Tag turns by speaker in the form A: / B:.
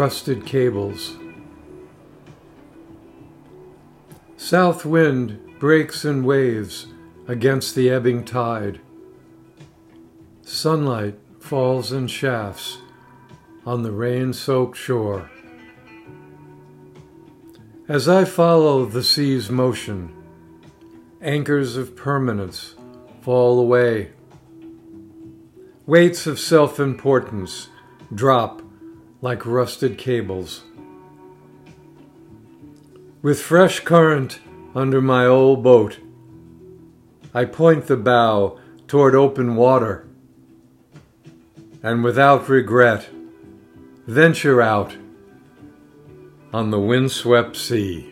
A: rusted cables. South wind breaks in waves against the ebbing tide. Sunlight falls in shafts on the rain-soaked shore. As I follow the sea's motion, anchors of permanence fall away. Weights of self-importance drop like rusted cables. With fresh current under my old boat, I point the bow toward open water, and without regret, venture out on the windswept sea.